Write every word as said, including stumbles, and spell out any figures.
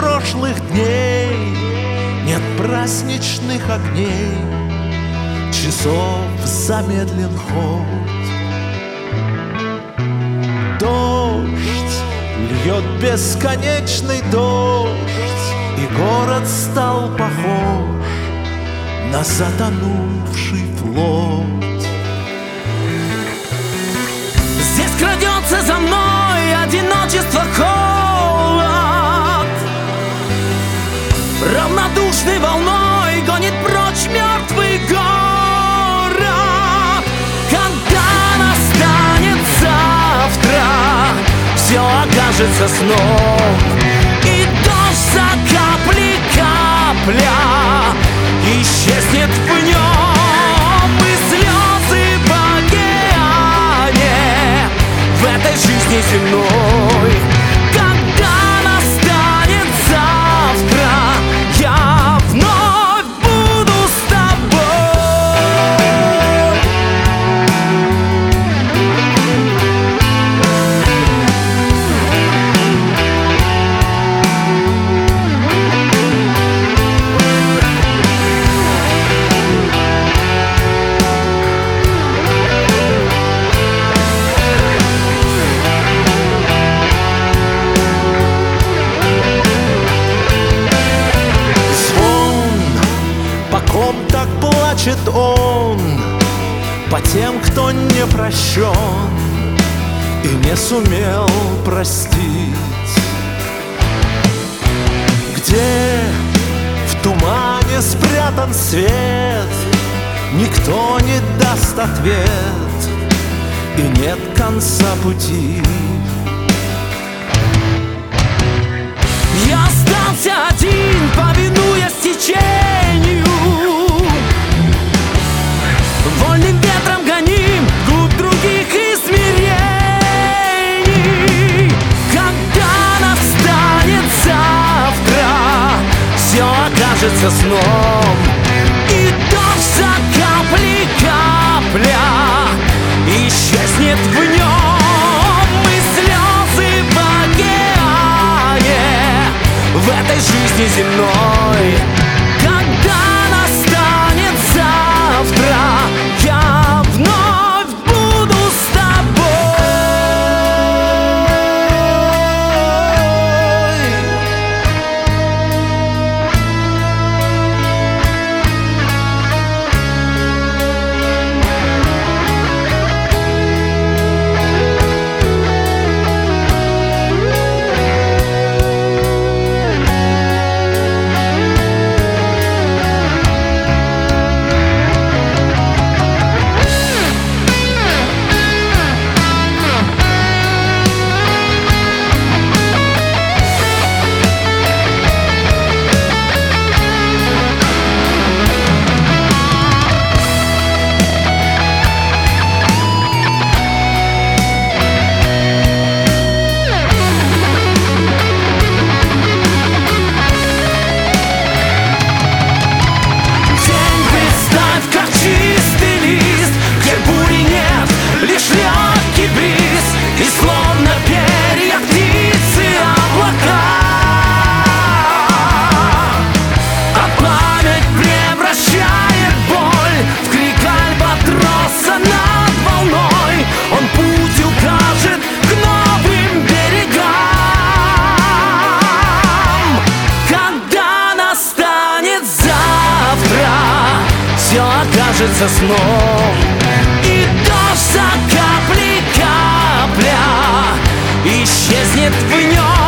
прошлых дней, нет праздничных огней, часов замедлен ход. Дождь льет бесконечный дождь, и город стал похож на затонувший флот. Здесь крадется за мной одиночество, холод, равнодушной волной гонит прочь мертвый город. Когда настанет завтра, все окажется сном, и дождь за капли капля исчезнет в нем, и слезы в океане в этой жизни земной. Когда настанет завтра, я вновь буду с тобой. Так плачет он по тем, кто не прощен и не сумел простить. Где в тумане спрятан свет, никто не даст ответ, и нет конца пути. Я остался один, повинуясь течению, вольным ветром гоним вглубь других измерений. Когда настанет завтра, все окажется сном, и дождь за капли капля исчезнет в нем, и слезы в океане в этой жизни земной. Когда настанет завтра, я вновь буду с тобой. Все окажется сном, и дождь за капли капля исчезнет в нем.